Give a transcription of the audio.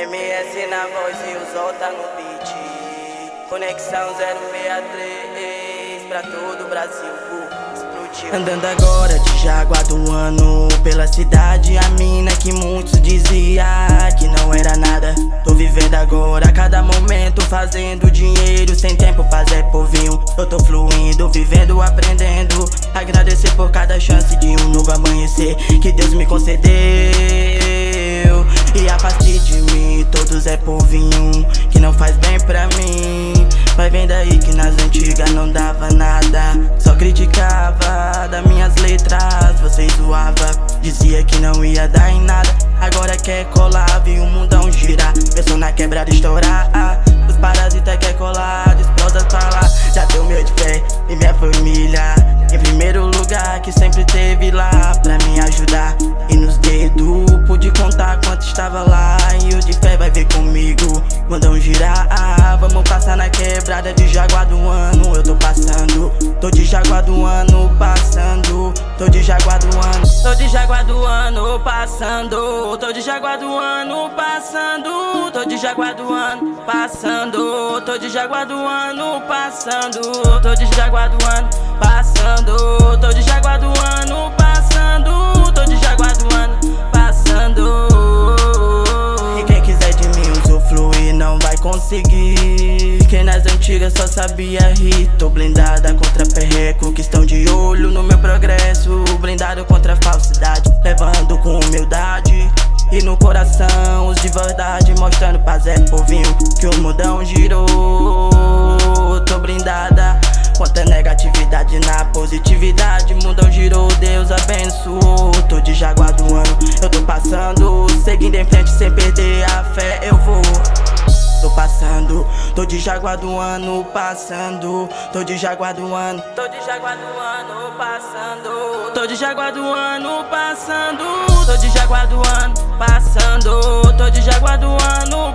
MS na voz e o Zolta no beat. Conexão 063 pra todo o Brasil. Explodiu. Andando agora de Jaguaruano pela cidade, a mina que muitos dizia que não era nada. Tô vivendo agora a cada momento, fazendo dinheiro sem tempo pra Zé Povinho. Eu tô fluindo, vivendo, aprendendo. Agradecer por cada chance de um novo amanhecer que Deus me concedeu. E afaste de mim todo Zé Povinho que não faz bem pra mim. Vai vendo aí que nas antigas não dava nada, só criticava das minhas letras, vocês zoava, dizia que não ia dar em nada. Agora quer colar, viu o mundão girar, pensou na quebrada estourar. Os parasitas quer colar, explosas pra lá. Já deu meu de fé e minha família em primeiro lugar, que sempre teve lá pra me ajudar. E nos dedos pude contar quanto estava lá. E o de fé vai ver comigo, mundão girar. Vamos passar na quebrada de Jaguaruano. Eu tô passando, tô de Jaguaruano passando. Tô de Jaguaruano, tô de Jaguaruano passando. Tô de Jaguaruano passando. Tô de Jaguaruano passando. Tô de Jaguaruano passando. Tô de Jaguaruano passando. Tô de Jaguaruano passando. Tô de Jaguaruano passando. E quem quiser de mim usufruir não vai conseguir. Quem nas antigas só sabia rir. Tô blindada contra perreco que estão de olho no meu progresso. Blindado contra a falsidade, levando com humildade e no coração os de verdade, mostrando pra Zé Povinho que o mundão girou. Tô blindada contra a negatividade, na positividade mundão girou, Deus abençoou. Tô de Jaguaruano, eu tô passando, seguindo em frente sem perder a fé, eu vou. Tô passando, tô de Jaguaruano passando. Tô de Jaguaruano, tô de Jaguaruano passando. Tô de Jaguaruano passando. Tô de Jaguaruano passando. Tô de Jaguaruano